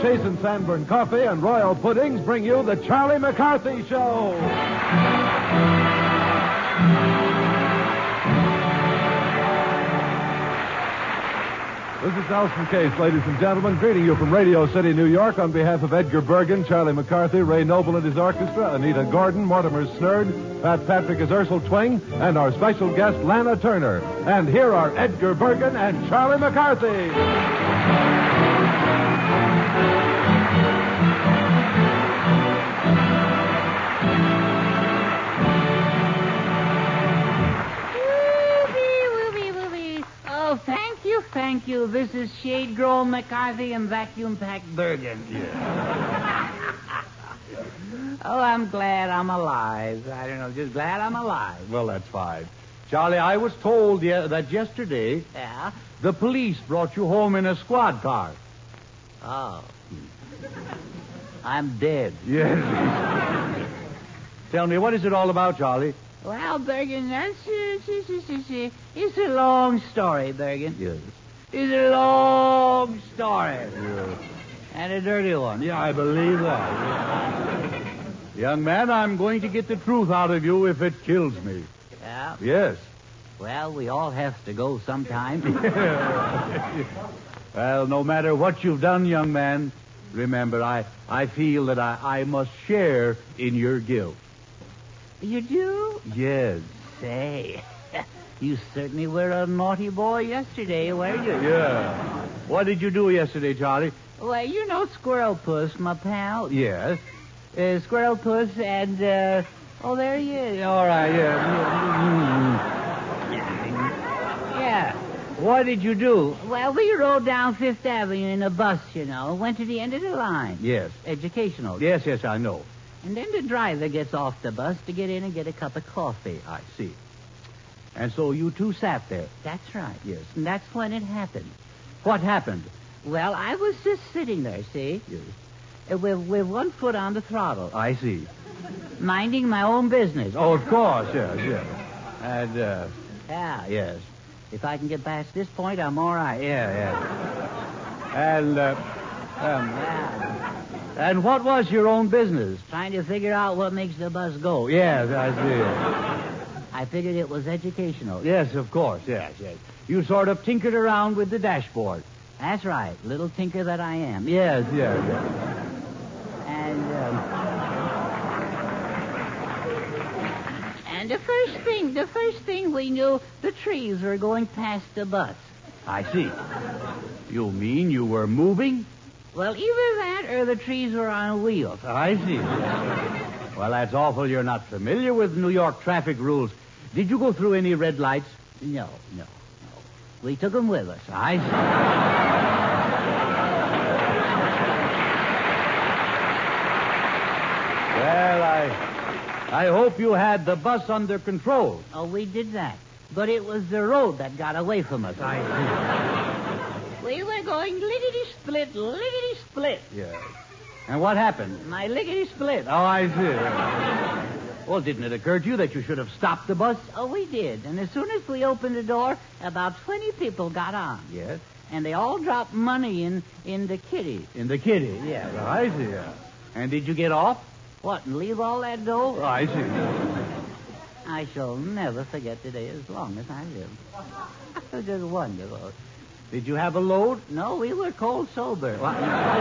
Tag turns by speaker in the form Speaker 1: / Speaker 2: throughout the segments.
Speaker 1: Chase and Sanborn Coffee and Royal Puddings bring you the Charlie McCarthy Show. This is Nelson Case, ladies and gentlemen, greeting you from Radio City, New York, on behalf of Edgar Bergen, Charlie McCarthy, Ray Noble and his orchestra, Anita Gordon, Mortimer Snerd, Pat Patrick as Ursel Twing, and our special guest, Lana Turner. And here are Edgar Bergen and Charlie McCarthy.
Speaker 2: Thank you. This is Shade Grown McCarthy and Vacuum Packed Bergen.
Speaker 3: Yeah.
Speaker 2: Oh, I'm glad I'm alive. I don't know, just glad I'm alive.
Speaker 3: Well, that's fine. Charlie, I was told that yesterday
Speaker 2: Yeah?
Speaker 3: the police brought you home in a squad car.
Speaker 2: Oh. I'm dead.
Speaker 3: Yes. Tell me, what is it all about, Charlie?
Speaker 2: Well, Bergen, it's a long story, Bergen.
Speaker 3: Yes.
Speaker 2: It's a long story.
Speaker 3: Yes.
Speaker 2: And a dirty one.
Speaker 3: Yeah, I believe that. Young man, I'm going to get the truth out of you if it kills me.
Speaker 2: Yeah?
Speaker 3: Yes.
Speaker 2: Well, we all have to go sometime.
Speaker 3: Well, no matter what you've done, young man, remember, I feel that I must share in your guilt.
Speaker 2: You do?
Speaker 3: Yes.
Speaker 2: Say, you certainly were a naughty boy yesterday, weren't you?
Speaker 3: Yeah. What did you do yesterday, Charlie?
Speaker 2: Well, you know Squirrel Puss, my pal.
Speaker 3: Yes.
Speaker 2: Squirrel Puss and, oh, there he is.
Speaker 3: All right, yeah.
Speaker 2: Yeah.
Speaker 3: What did you do?
Speaker 2: Well, we rode down Fifth Avenue in a bus, you know. Went to the end of the line.
Speaker 3: Yes.
Speaker 2: Educational.
Speaker 3: Yes, I know.
Speaker 2: And then the driver gets off the bus to get in and get a cup of coffee.
Speaker 3: I see. And so you two sat there.
Speaker 2: That's right.
Speaker 3: Yes.
Speaker 2: And that's when it happened.
Speaker 3: What happened?
Speaker 2: Well, I was just sitting there, see?
Speaker 3: Yes.
Speaker 2: With one foot on the throttle.
Speaker 3: I see.
Speaker 2: Minding my own business.
Speaker 3: Oh, of course, yes. And,
Speaker 2: Yeah.
Speaker 3: yes.
Speaker 2: If I can get past this point, I'm all right.
Speaker 3: Yeah. And,
Speaker 2: Yeah.
Speaker 3: and what was your own business?
Speaker 2: Trying to figure out what makes the bus go.
Speaker 3: Yes, I see.
Speaker 2: I figured it was educational.
Speaker 3: Yes, of course, yes. You sort of tinkered around with the dashboard.
Speaker 2: That's right. Little tinker that I am.
Speaker 3: Yes.
Speaker 2: And the first thing we knew, the trees were going past the bus.
Speaker 3: I see. You mean you were moving?
Speaker 2: Well, either that or the trees were on wheels.
Speaker 3: I see. Well, that's awful. You're not familiar with New York traffic rules. Did you go through any red lights?
Speaker 2: No. We took them with us.
Speaker 3: I see. Well, I hope you had the bus under control.
Speaker 2: Oh, we did that. But it was the road that got away from us.
Speaker 3: I see.
Speaker 2: We were going lickety-split.
Speaker 3: Yes. And what happened?
Speaker 2: My lickety-split.
Speaker 3: Oh, I see. Well, didn't it occur to you that you should have stopped the bus?
Speaker 2: Oh, we did. And as soon as we opened the door, about 20 people got on.
Speaker 3: Yes.
Speaker 2: And they all dropped money in the kitty.
Speaker 3: In the kitty?
Speaker 2: Yeah.
Speaker 3: Oh, I see. And did you get off?
Speaker 2: What, and leave all that dough?
Speaker 3: Oh, I see.
Speaker 2: I shall never forget today as long as I live. It was just wonderful.
Speaker 3: Did you have a load?
Speaker 2: No, we were cold sober.
Speaker 3: Well,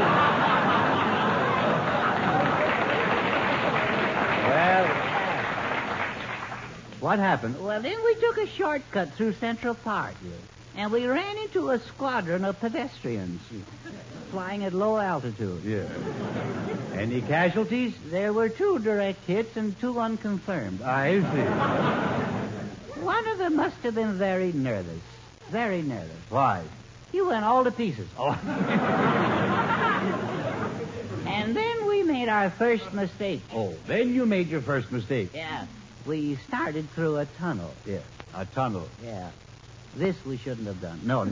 Speaker 3: what happened?
Speaker 2: Well, then we took a shortcut through Central Park.
Speaker 3: Yes.
Speaker 2: And we ran into a squadron of pedestrians flying at low altitude.
Speaker 3: Yes. Any casualties?
Speaker 2: There were 2 direct hits and 2 unconfirmed.
Speaker 3: I see.
Speaker 2: One of them must have been very nervous. Very nervous.
Speaker 3: Why?
Speaker 2: He went all to pieces.
Speaker 3: Oh.
Speaker 2: And then we made our first mistake.
Speaker 3: Oh, then you made your first mistake.
Speaker 2: Yeah. We started through a tunnel.
Speaker 3: Yes. A tunnel.
Speaker 2: Yeah. This we shouldn't have done.
Speaker 3: No.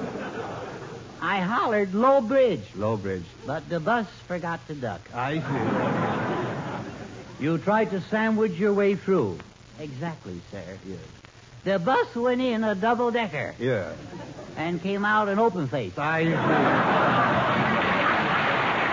Speaker 2: I hollered low bridge.
Speaker 3: Low bridge.
Speaker 2: But the bus forgot to duck.
Speaker 3: I see. You tried to sandwich your way through.
Speaker 2: Exactly, sir.
Speaker 3: Yes.
Speaker 2: The bus went in a double-decker.
Speaker 3: Yeah.
Speaker 2: And came out an open face.
Speaker 3: I see.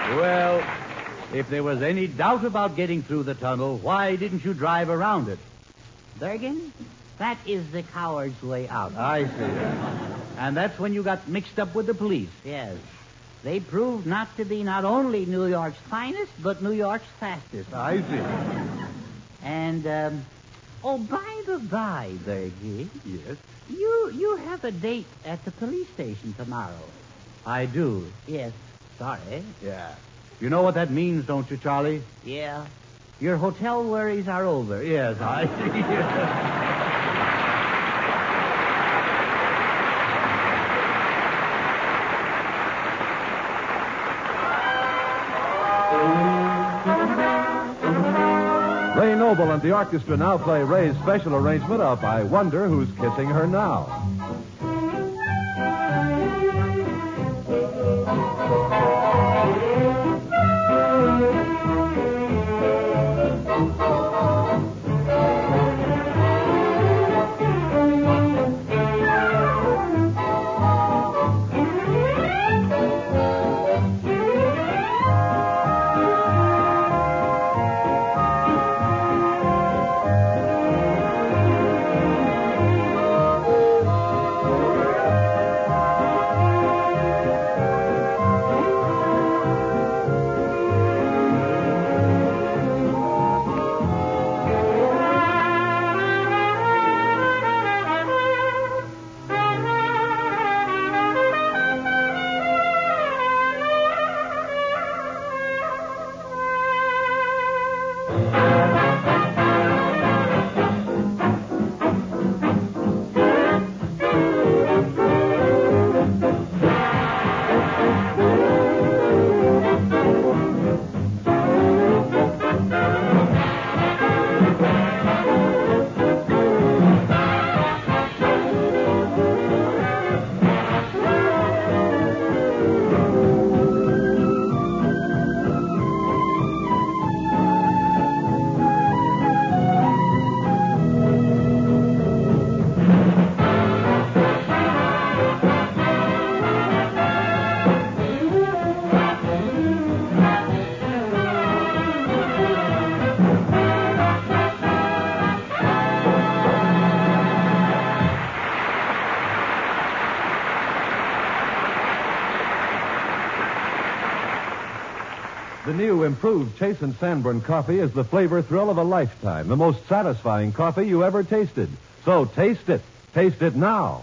Speaker 3: Well, if there was any doubt about getting through the tunnel, why didn't you drive around it?
Speaker 2: Bergen, that is the coward's way out.
Speaker 3: I see. And that's when you got mixed up with the police.
Speaker 2: Yes. They proved not to be not only New York's finest, but New York's fastest.
Speaker 3: I see.
Speaker 2: And, by the by, Bergie.
Speaker 3: Yes?
Speaker 2: You have a date at the police station tomorrow.
Speaker 3: I do.
Speaker 2: Yes. Sorry.
Speaker 3: Yeah. You know what that means, don't you, Charlie?
Speaker 2: Yeah. Your hotel worries are over.
Speaker 3: Yes, I see.
Speaker 1: Ray Noble and the orchestra now play Ray's special arrangement of I Wonder Who's Kissing Her Now. The new improved Chase and Sanborn coffee is the flavor thrill of a lifetime, the most satisfying coffee you ever tasted. So taste it. Taste it now.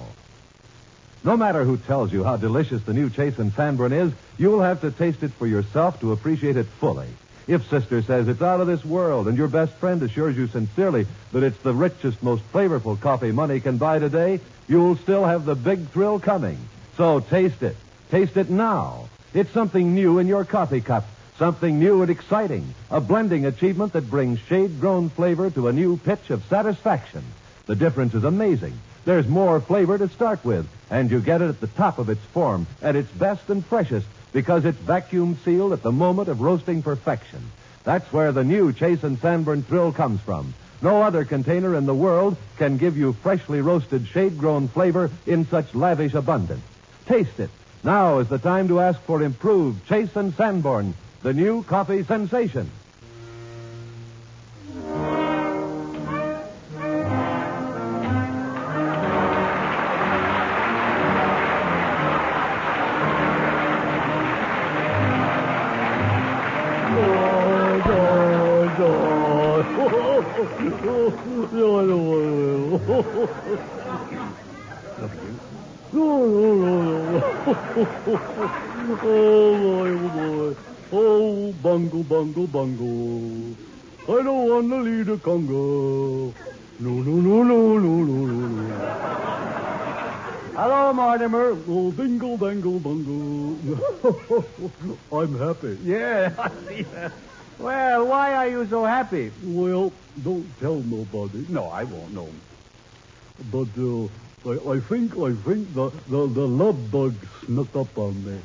Speaker 1: No matter who tells you how delicious the new Chase and Sanborn is, you'll have to taste it for yourself to appreciate it fully. If Sister says it's out of this world and your best friend assures you sincerely that it's the richest, most flavorful coffee money can buy today, you'll still have the big thrill coming. So taste it. Taste it now. It's something new in your coffee cup. Something new and exciting. A blending achievement that brings shade-grown flavor to a new pitch of satisfaction. The difference is amazing. There's more flavor to start with, and you get it at the top of its form, at its best and freshest, because it's vacuum sealed at the moment of roasting perfection. That's where the new Chase and Sanborn thrill comes from. No other container in the world can give you freshly roasted shade-grown flavor in such lavish abundance. Taste it. Now is the time to ask for improved Chase and Sanborn, the new coffee sensation.
Speaker 4: Oh, bungle, bungle, bungle. I don't want to lead a Congo. No, no, no, no, no, no, no.
Speaker 3: Hello, Mortimer.
Speaker 4: Oh, bingle, bangle, bungle. I'm happy.
Speaker 3: Yeah, I see that. Well, why are you so happy?
Speaker 4: Well, don't tell nobody.
Speaker 3: No, I won't know.
Speaker 4: But I think the love bug snuck up on me.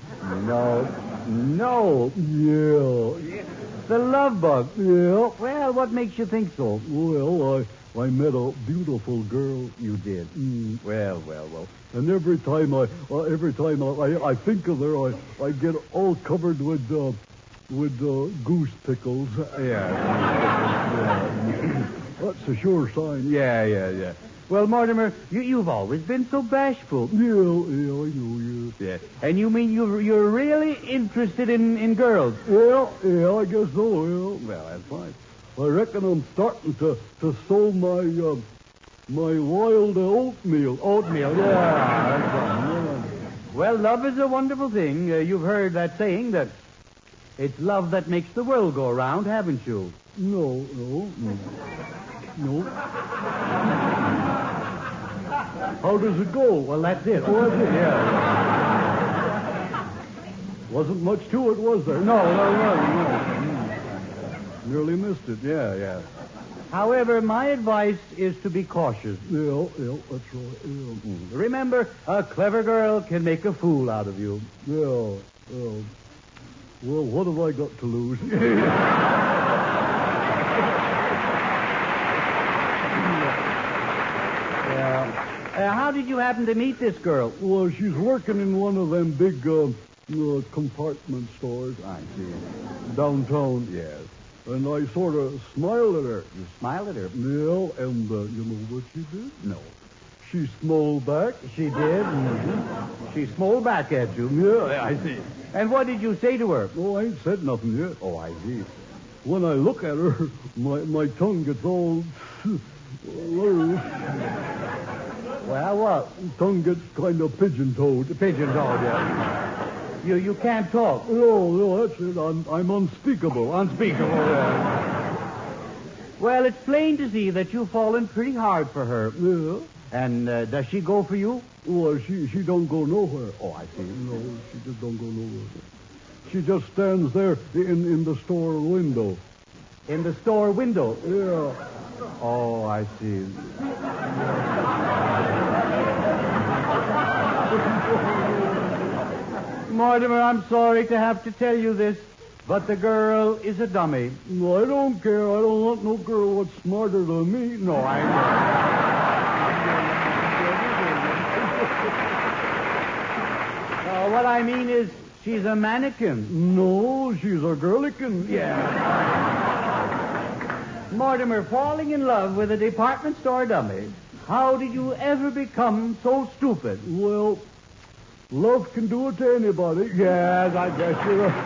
Speaker 3: No.
Speaker 4: Yeah.
Speaker 3: The love bug.
Speaker 4: Yeah.
Speaker 3: Well, what makes you think so?
Speaker 4: Well, I met a beautiful girl.
Speaker 3: You did. Well.
Speaker 4: And every time I think of her, I get all covered with with goose pickles.
Speaker 3: Yeah.
Speaker 4: That's a sure sign.
Speaker 3: Yeah. Well, Mortimer, you've always been so bashful.
Speaker 4: Yeah, I know, yeah.
Speaker 3: Yeah. And you mean you're really interested in girls?
Speaker 4: Yeah, I guess so, yeah.
Speaker 3: Well, that's fine.
Speaker 4: I reckon I'm starting to sow my wild oatmeal.
Speaker 3: Oatmeal, yeah. That's fine. Well, love is a wonderful thing. You've heard that saying that it's love that makes the world go round, haven't you?
Speaker 4: No. How does it go?
Speaker 3: Well, that's it.
Speaker 4: Oh, that's it, yeah. Wasn't much to it, was there?
Speaker 3: No.
Speaker 4: Nearly missed it.
Speaker 3: Yeah. However, my advice is to be cautious.
Speaker 4: Yeah, that's right. Yeah.
Speaker 3: Remember, a clever girl can make a fool out of you.
Speaker 4: Yeah. Well, what have I got to lose?
Speaker 3: How did you happen to meet this girl?
Speaker 4: Well, she's working in one of them big compartment stores.
Speaker 3: I see.
Speaker 4: Downtown.
Speaker 3: Yes.
Speaker 4: And I sort of smiled at her.
Speaker 3: You smiled at her?
Speaker 4: Yeah, and you know what she did?
Speaker 3: No.
Speaker 4: She smiled back.
Speaker 3: She did? Mm-hmm. She smiled back at you?
Speaker 4: Yeah, I see.
Speaker 3: And what did you say to her?
Speaker 4: Oh, I ain't said nothing yet.
Speaker 3: Oh, I see.
Speaker 4: When I look at her, my tongue gets all...
Speaker 3: Well, what?
Speaker 4: Tongue gets kind of pigeon-toed.
Speaker 3: Pigeon-toed, yeah. You can't talk.
Speaker 4: No, that's it. I'm unspeakable.
Speaker 3: Unspeakable, yeah. Well, it's plain to see that you've fallen pretty hard for her.
Speaker 4: Yeah.
Speaker 3: And does she go for you?
Speaker 4: Well, she don't go nowhere.
Speaker 3: Oh, I see.
Speaker 4: No, she just don't go nowhere. She just stands there in the store window.
Speaker 3: In the store window?
Speaker 4: Yeah.
Speaker 3: Oh, I see. Mortimer, I'm sorry to have to tell you this, but the girl is a dummy.
Speaker 4: No, I don't care. I don't want no girl what's smarter than me.
Speaker 3: No, I know. What I mean is, she's a mannequin.
Speaker 4: No, she's a girlican.
Speaker 3: Yeah. Mortimer, falling in love with a department store dummy. How did you ever become so stupid?
Speaker 4: Well, love can do it to anybody.
Speaker 3: Yes, I guess you're right.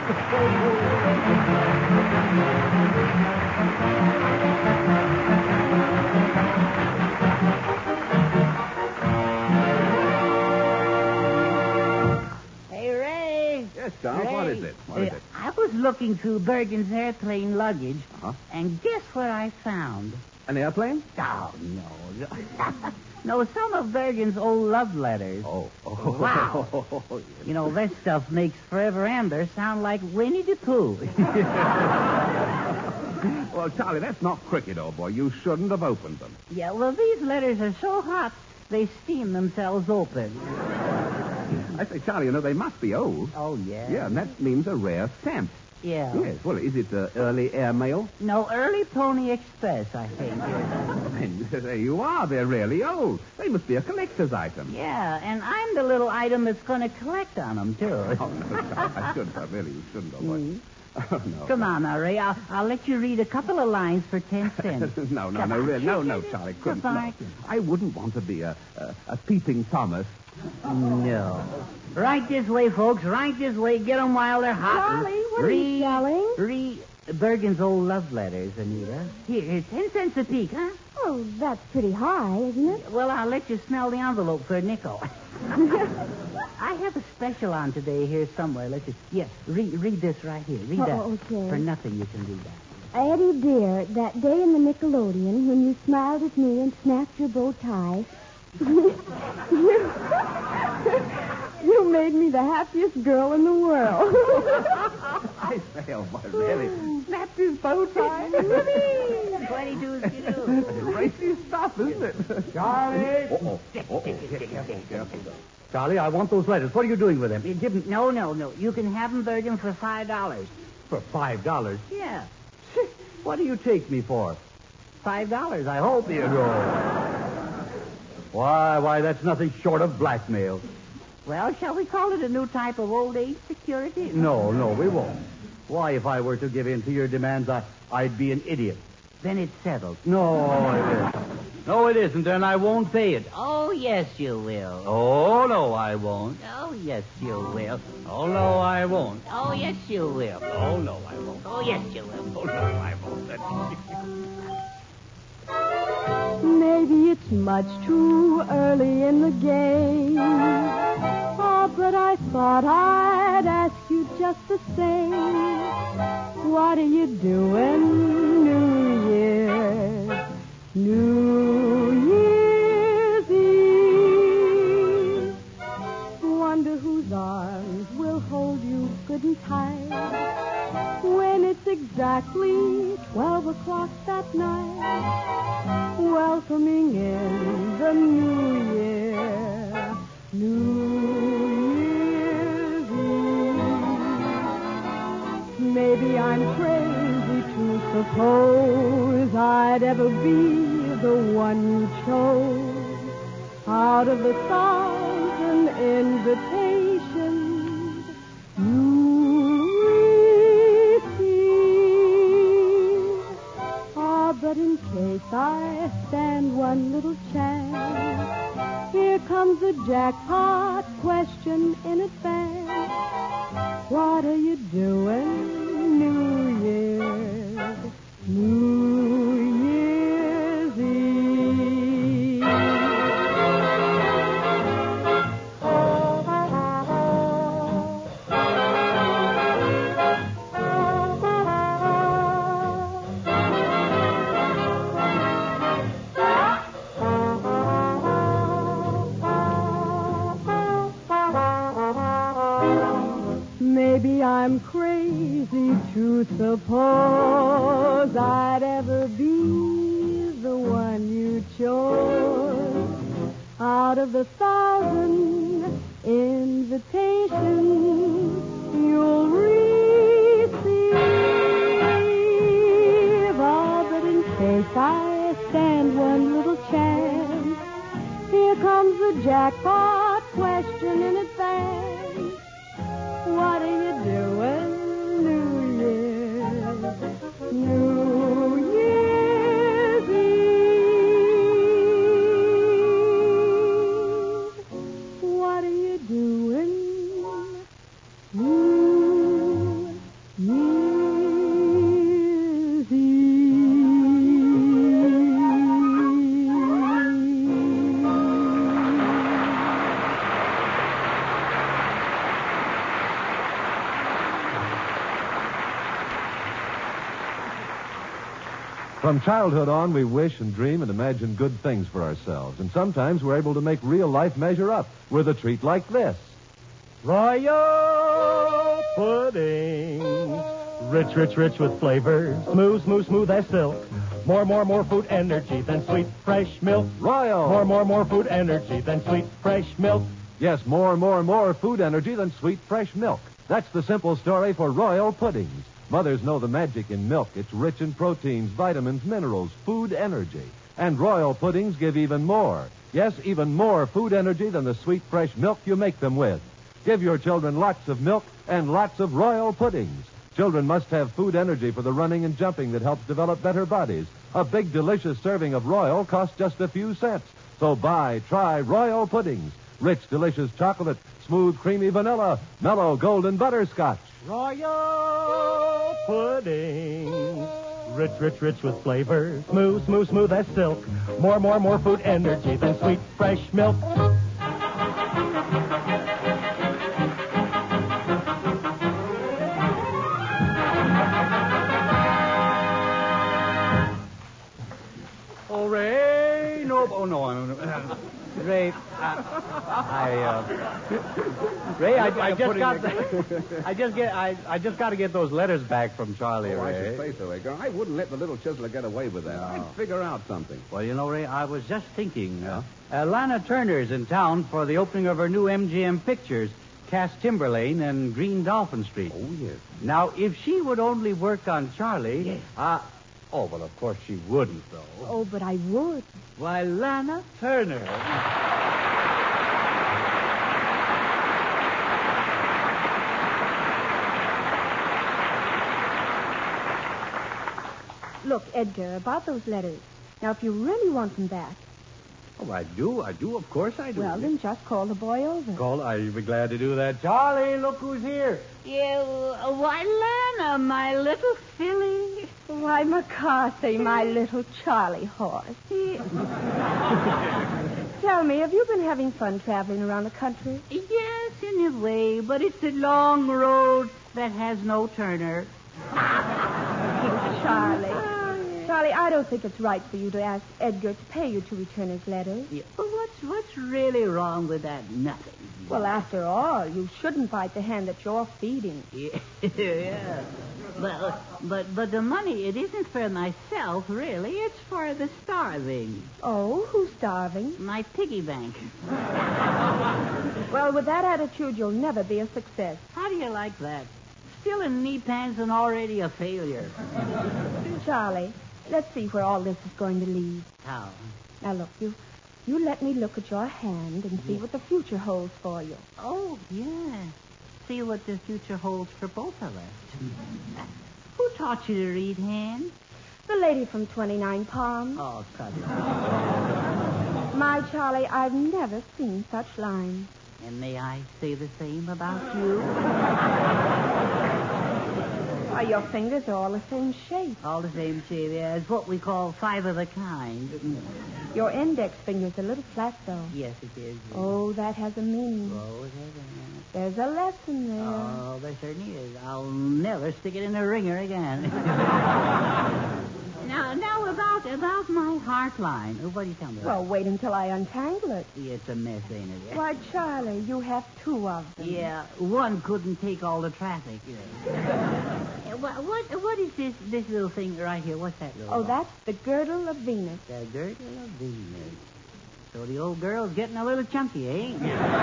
Speaker 2: Hey, Ray.
Speaker 5: Yes, Tom,
Speaker 2: Ray.
Speaker 5: what is it?
Speaker 2: I was looking through Bergen's airplane luggage, and guess what I found?
Speaker 5: An airplane?
Speaker 2: Oh, no. No, some of Bergen's old love letters.
Speaker 5: Oh.
Speaker 2: Wow. You know, this stuff makes Forever Amber sound like Winnie the Pooh.
Speaker 5: Well, Charlie, that's not cricket, old boy. You shouldn't have opened them.
Speaker 2: Yeah, well, these letters are so hot, they steam themselves open.
Speaker 5: I say, Charlie, you know, they must be old.
Speaker 2: Oh, yeah?
Speaker 5: Yeah, and that means a rare stamp.
Speaker 2: Yeah.
Speaker 5: Yes, well, is it early airmail?
Speaker 2: No, early Pony Express, I think.
Speaker 5: Then there you are. They're really old. They must be a collector's item.
Speaker 2: Yeah, and I'm the little item that's going to collect on them, too.
Speaker 5: Oh, no, Charlie, I shouldn't have. Really, you shouldn't have. Oh, no.
Speaker 2: Come on now, Ray. I'll let you read a couple of lines for 10 cents.
Speaker 5: No, really. No, Charlie, couldn't. No. I wouldn't want to be a peeping Thomas.
Speaker 2: No. Right this way, folks. Right this way. Get them while they're hot.
Speaker 6: Charlie, what are you selling?
Speaker 2: Read Bergen's old love letters, Anita. Here, 10 cents a peek, huh?
Speaker 6: Oh, that's pretty high, isn't it?
Speaker 2: Well, I'll let you smell the envelope for a nickel. I have a special on today here somewhere. Let's just... Yeah, read this right here. Read that.
Speaker 6: Okay.
Speaker 2: For nothing you can read that.
Speaker 6: Eddie, dear, that day in the Nickelodeon when you smiled at me and snapped your bow tie, you made me the happiest girl in the world.
Speaker 5: I say, oh, boy, really?
Speaker 2: Snapped his bow tie. 22's you do.
Speaker 5: Racy stuff, isn't it?
Speaker 3: Charlie!
Speaker 5: Careful.
Speaker 3: Charlie, I want those letters. What are you doing with them?
Speaker 2: You give 'em- No. You can have them, Bergen, for $5.
Speaker 3: For $5?
Speaker 2: Yeah,
Speaker 3: What do you take me for?
Speaker 2: $5, I hope.
Speaker 3: You know. Why, that's nothing short of blackmail.
Speaker 2: Well, shall we call it a new type of old age security?
Speaker 3: No, we won't. Why, if I were to give in to your demands, I'd be an idiot.
Speaker 2: Then it's settled.
Speaker 3: No, it isn't. No, it isn't, and I won't pay it.
Speaker 2: Oh, yes, you will.
Speaker 3: Oh, no, I won't.
Speaker 2: Oh, yes, you will.
Speaker 3: Oh, no, I won't.
Speaker 2: Oh, yes, you will.
Speaker 3: Oh, no, I won't.
Speaker 2: Oh, yes, you will.
Speaker 3: Oh, no, I won't.
Speaker 6: Maybe it's much too early in the game. Oh, but I thought I'd ask you just the same. What are you doing New Year's? New Year's Eve. Wonder whose arms will hold you good and tight when it's exactly 12 o'clock that night, welcoming in the new year, New Year's Eve. Maybe I'm crazy to suppose I'd ever be the one you chose out of 1,000 invitations you received. But in case I stand one little chance, here comes the jackpot question in advance. What are you doing New Year's? New Year's Eve. Maybe I'm crazy to suppose I'd ever be the one you chose out of 1,000 invitations you'll receive. Oh, but in case I stand one little chance, here comes the jackpot question in advance. What are you doing New Year's? New Year's Eve. What are you doing New Year's Eve?
Speaker 1: From childhood on, we wish and dream and imagine good things for ourselves. And sometimes we're able to make real life measure up with a treat like this.
Speaker 4: Royal pudding. Rich, rich, rich with flavor. Smooth, smooth, smooth as silk. More food energy than sweet, fresh milk.
Speaker 1: Royal!
Speaker 4: More food energy than sweet, fresh milk.
Speaker 1: Yes, more food energy than sweet, fresh milk. That's the simple story for Royal Puddings. Mothers know the magic in milk. It's rich in proteins, vitamins, minerals, food energy. And Royal Puddings give even more. Yes, even more food energy than the sweet, fresh milk you make them with. Give your children lots of milk and lots of Royal Puddings. Children must have food energy for the running and jumping that helps develop better bodies. A big, delicious serving of Royal costs just a few cents. So try Royal Puddings. Rich, delicious chocolate, smooth, creamy vanilla, mellow, golden butterscotch.
Speaker 4: Royal pudding. Rich, rich, rich with flavor. Smooth, smooth, smooth as silk. More food energy than sweet, fresh milk.
Speaker 3: Oh, Ray, no. Oh, no. Ray, Ray, I just got to get those letters back from Charlie,
Speaker 5: Oh, I
Speaker 3: Ray.
Speaker 5: should say so, Edgar. I wouldn't let the little chiseler get away with that.
Speaker 3: No.
Speaker 5: I'd figure out something.
Speaker 3: Well, you know, Ray, I was just thinking. Lana Turner's in town for the opening of her new MGM Pictures, Cass Timberlane and Green Dolphin Street.
Speaker 5: Oh, yes.
Speaker 3: Now, if she would only work on Charlie...
Speaker 2: Yes.
Speaker 3: Oh, well, of course she wouldn't, though.
Speaker 6: Oh, but I would.
Speaker 3: Why, Lana Turner.
Speaker 6: Look, Edgar, about those letters. Now, if you really want them back,
Speaker 3: Oh, I do. Of course I do.
Speaker 6: well, then just call the boy over.
Speaker 3: I'd be glad to do that. Charlie, look who's here.
Speaker 2: Why, Lana, my little filly.
Speaker 6: Why, McCarthy, my little Charlie horse. Tell me, have you been having fun traveling around the country?
Speaker 2: Yes, in a way, but it's a long road that has no turner.
Speaker 6: Charlie, I don't think it's right for you to ask Edgar to pay you to return his letters.
Speaker 2: Yeah. But what's really wrong with that? Nothing.
Speaker 6: Well, after all, you shouldn't bite the hand that you're feeding.
Speaker 2: Yeah. But the money, it isn't for myself, really. It's for the starving.
Speaker 6: Oh, who's starving?
Speaker 2: My piggy bank.
Speaker 6: Well, with that attitude, you'll never be a success.
Speaker 2: How do you like that? Still in knee pants and already a failure.
Speaker 6: Charlie, let's see where all this is going to lead.
Speaker 2: How?
Speaker 6: Now, look, you let me look at your hand and see what the future holds for you.
Speaker 2: Oh, yeah. See what the future holds for both of us. Who taught you to read hands?
Speaker 6: The lady from 29 Palms.
Speaker 2: Oh, cut it.
Speaker 6: My Charlie, I've never seen such lines.
Speaker 2: And may I say the same about you?
Speaker 6: Why, your fingers are all the same shape.
Speaker 2: All the same shape, yeah. It's what we call five of a kind.
Speaker 6: Your index finger's a little flat, though.
Speaker 2: Yes, it is.
Speaker 6: Oh, that has a meaning.
Speaker 2: Oh, it has.
Speaker 6: There's a lesson there.
Speaker 2: Oh, there certainly is. I'll never stick it in a ringer again. Now about my heart line. What do you tell me?
Speaker 6: Well, wait until I untangle it.
Speaker 2: It's a mess, ain't it?
Speaker 6: Why, Charlie, you have two of them.
Speaker 2: Yeah, one couldn't take all the traffic. What is this little thing right here? What's that little?
Speaker 6: Oh, that's the girdle of Venus.
Speaker 2: The girdle of Venus. So the old girl's getting a little chunky, eh?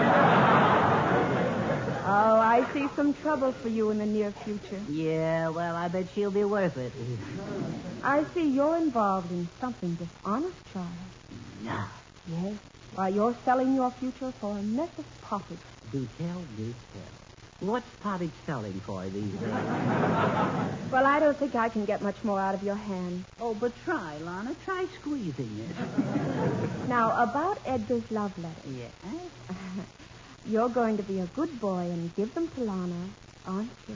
Speaker 6: Oh, I see some trouble for you in the near future.
Speaker 2: Yeah, well, I bet she'll be worth it.
Speaker 6: I see you're involved in something dishonest, Charlie.
Speaker 2: No.
Speaker 6: Yes. Why, you're selling your future for a mess of pottage.
Speaker 2: Do tell. What's pottage selling for these days?
Speaker 6: Well, I don't think I can get much more out of your hand.
Speaker 2: Oh, but try, Lana. Try squeezing it.
Speaker 6: Now, about Edgar's love letter.
Speaker 2: Yeah.
Speaker 6: You're going to be a good boy and give them to Lana, aren't you?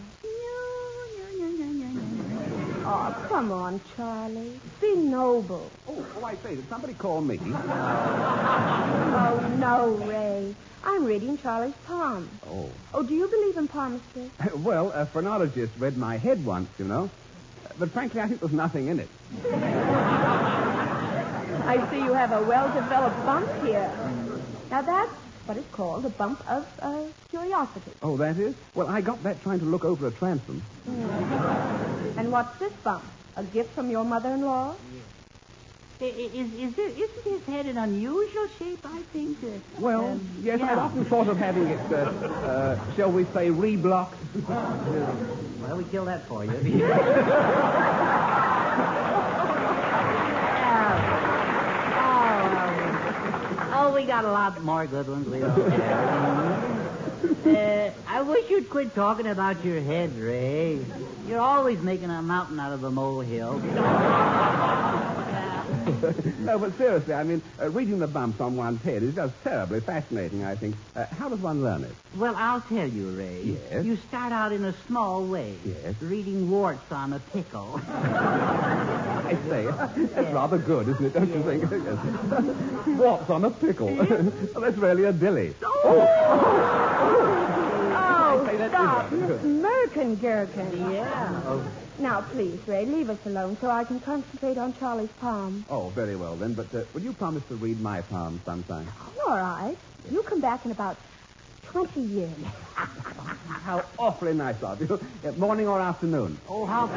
Speaker 2: No.
Speaker 6: Oh, come on, Charlie. Be noble.
Speaker 5: Oh, I say, did somebody call me?
Speaker 6: Oh, no, Ray. I'm reading Charlie's palm.
Speaker 5: Oh.
Speaker 6: Oh, do you believe in palmistry?
Speaker 5: Well, a phrenologist read my head once, you know. But frankly, I think there's nothing in it.
Speaker 6: I see you have a well-developed bump here. Now, that's what it's called, a bump of curiosity.
Speaker 5: Oh, that is? Well, I got that trying to look over a transom.
Speaker 6: And what's this bump? A gift from your mother-in-law?
Speaker 2: Isn't his head an unusual shape, I think?
Speaker 5: Well, yes,
Speaker 2: yeah.
Speaker 5: I've often thought of having it, shall we say, reblocked.
Speaker 2: Well, we kill that for you. Oh, we got a lot more good ones. We don't have. I wish you'd quit talking about your head, Ray. You're always making a mountain out of a molehill.
Speaker 5: No, but seriously, I mean, reading the bumps on one's head is just terribly fascinating, I think. How does one learn it?
Speaker 2: Well, I'll tell you, Ray.
Speaker 5: Yes?
Speaker 2: You start out in a small way.
Speaker 5: Yes?
Speaker 2: Reading warts on a pickle.
Speaker 5: I say, that's rather good, isn't it, don't you think? Yes. Warts on a pickle. Well, that's really a dilly.
Speaker 6: Oh,
Speaker 5: that
Speaker 6: stop.
Speaker 5: is right.
Speaker 6: Merkin Gherkin.
Speaker 2: Yeah.
Speaker 6: Now, please, Ray, leave us alone so I can concentrate on Charlie's palm.
Speaker 5: Oh, very well, then. But will you promise to read my palm sometime?
Speaker 6: All right. You come back in about 20 years.
Speaker 5: How awfully nice of you. Morning or afternoon?
Speaker 2: Oh, how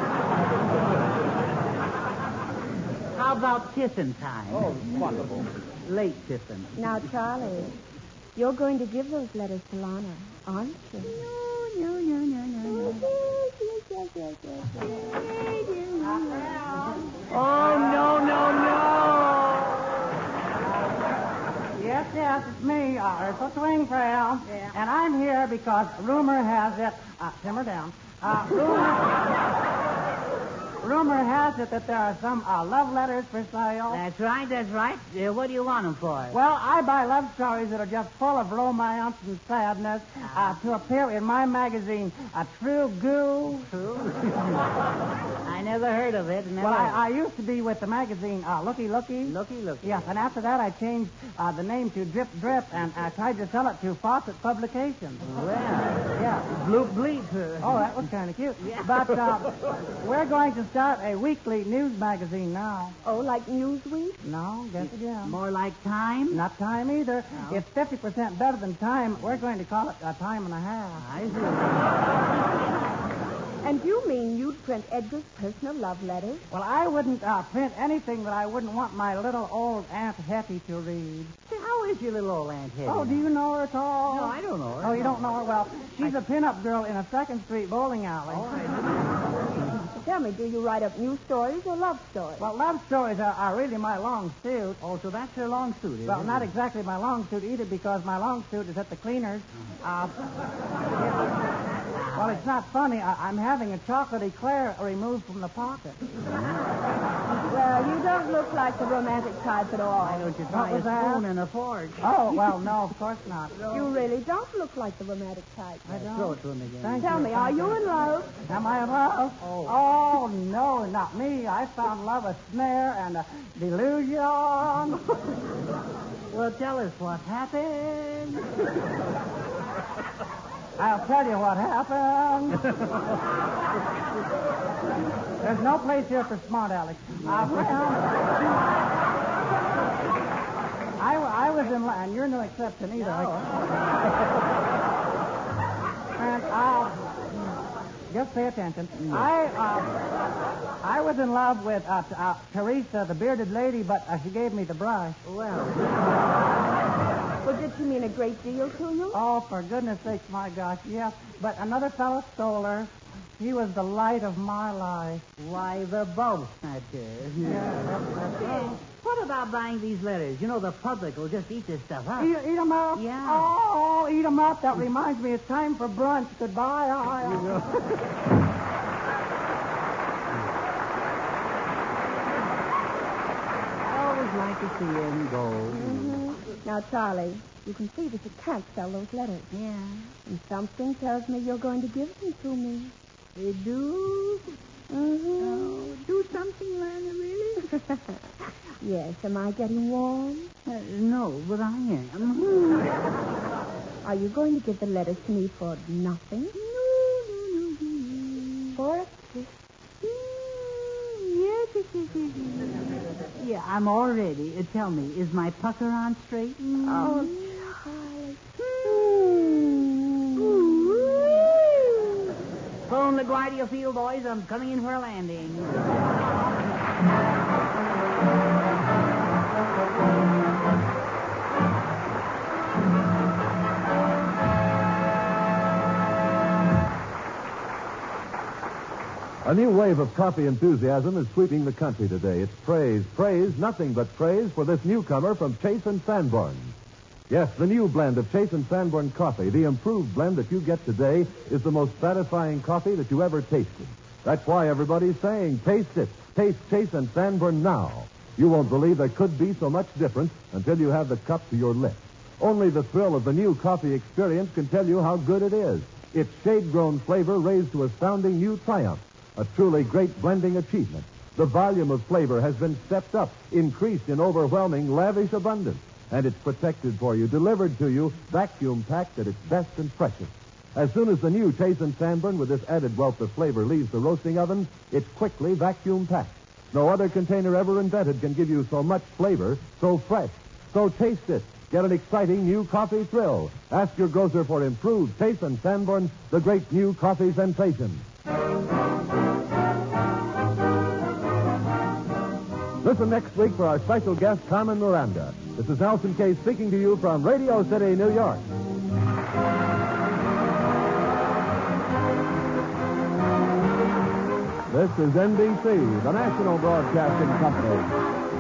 Speaker 2: about tiffin time?
Speaker 5: Oh, wonderful.
Speaker 2: Late tiffin.
Speaker 6: Now, Charlie, you're going to give those letters to Lana, aren't you?
Speaker 2: No.
Speaker 7: Oh, no. Yes, it's me, Ursula Swingtrail. Yeah. And I'm here because rumor has it... simmer down. Rumor has was it that there are some love letters for sale?
Speaker 2: That's right, that's right. What do you want them for?
Speaker 7: Well, I buy love stories that are just full of romance and sadness to appear in my magazine, True Goo.
Speaker 2: True? I never heard of it. Never.
Speaker 7: Well, I used to be with the magazine Looky Looky.
Speaker 2: Looky.
Speaker 7: Yes, and after that I changed the name to Drip Drip, and I tried to sell it to Fawcett Publications.
Speaker 2: Well,
Speaker 7: Yeah.
Speaker 2: Bloop Bleep.
Speaker 7: Oh, that was kind of cute.
Speaker 2: Yeah.
Speaker 7: But we're going to start a weekly news magazine now.
Speaker 6: Oh, like Newsweek?
Speaker 7: No, guess again.
Speaker 2: More like Time?
Speaker 7: Not Time either.
Speaker 2: No.
Speaker 7: It's 50% better than Time. We're going to call it a Time and a Half.
Speaker 2: I see.
Speaker 6: And you mean you'd print Edgar's personal love letters?
Speaker 7: Well, I wouldn't print anything that I wouldn't want my little old Aunt Hetty to read.
Speaker 2: How is your little old Aunt Hetty?
Speaker 7: Oh, do you know her at all?
Speaker 2: No, I don't know her.
Speaker 7: Oh, you don't know her? Well, she's a pin-up girl in a Second Street bowling alley.
Speaker 6: Tell me, do you write up news stories or love stories?
Speaker 7: Well, love stories are really my long suit.
Speaker 2: Oh, so that's her long suit, is
Speaker 7: Well,
Speaker 2: it?
Speaker 7: not exactly my long suit either, because my long suit is at the cleaners. Well, it's not funny. I'm having a chocolate eclair removed from the pocket.
Speaker 6: Well, you don't look like the romantic type at all.
Speaker 2: Why don't you try
Speaker 7: What
Speaker 2: a
Speaker 7: was that?
Speaker 2: spoon and a fork?
Speaker 7: Oh, well, no, of course not.
Speaker 6: You really don't look like the romantic type.
Speaker 7: I don't.
Speaker 2: Throw it to him again.
Speaker 7: Thank
Speaker 6: Tell
Speaker 7: you.
Speaker 6: me, are you in love?
Speaker 7: Am I in love? Oh, no, not me. I found love a snare and a delusion.
Speaker 2: Well, tell us what happened.
Speaker 7: I'll tell you what happened. There's no place here for smart Alex. I was in line. You're no exception either. And just pay attention. I was in love with Teresa, the bearded lady, but she gave me the brush.
Speaker 2: Well,
Speaker 6: Well, did she mean a great deal to you?
Speaker 7: Oh, for goodness sakes, my gosh, yes. But another fellow stole her. He was the light of my life.
Speaker 2: why the bulb snatcher? What about buying these letters? You know, the public will just eat this stuff up.
Speaker 7: Eat 'em up?
Speaker 2: Yeah.
Speaker 7: Oh, eat 'em up. That reminds me, it's time for brunch. Goodbye.
Speaker 2: I always like to see him go.
Speaker 6: Mm-hmm. Now, Charlie, you can see that you can't sell those letters.
Speaker 2: Yeah.
Speaker 6: And something tells me you're going to give them to me.
Speaker 2: They do?
Speaker 6: Mm-hmm.
Speaker 2: Oh, do something, Lana, really?
Speaker 6: Yes, am I getting warm?
Speaker 2: No, but I am.
Speaker 6: Are you going to give the letters to me for nothing?
Speaker 2: No.
Speaker 6: For a kiss?
Speaker 2: Yes. Yeah, I'm all ready. Tell me, is my pucker on straight?
Speaker 6: Oh, Charlie.
Speaker 2: Phone LaGuardia Field, boys. I'm coming in for a landing.
Speaker 1: A new wave of coffee enthusiasm is sweeping the country today. It's praise, nothing but praise for this newcomer from Chase and Sanborn. Yes, the new blend of Chase and Sanborn coffee, the improved blend that you get today, is the most satisfying coffee that you ever tasted. That's why everybody's saying, taste it. Taste Chase and Sanborn now. You won't believe there could be so much difference until you have the cup to your lips. Only the thrill of the new coffee experience can tell you how good it is. Its shade-grown flavor raised to astounding new triumph. A truly great blending achievement. The volume of flavor has been stepped up, increased in overwhelming, lavish abundance. And it's protected for you, delivered to you, vacuum-packed at its best and freshest. As soon as the new Chase and Sanborn with this added wealth of flavor leaves the roasting oven, it's quickly vacuum-packed. No other container ever invented can give you so much flavor, so fresh. So taste it. Get an exciting new coffee thrill. Ask your grocer for improved Chase and Sanborn, the great new coffee sensation. Listen next week for our special guest, Carmen Miranda. This is Nelson Case speaking to you from Radio City, New York. This is NBC, the national broadcasting company.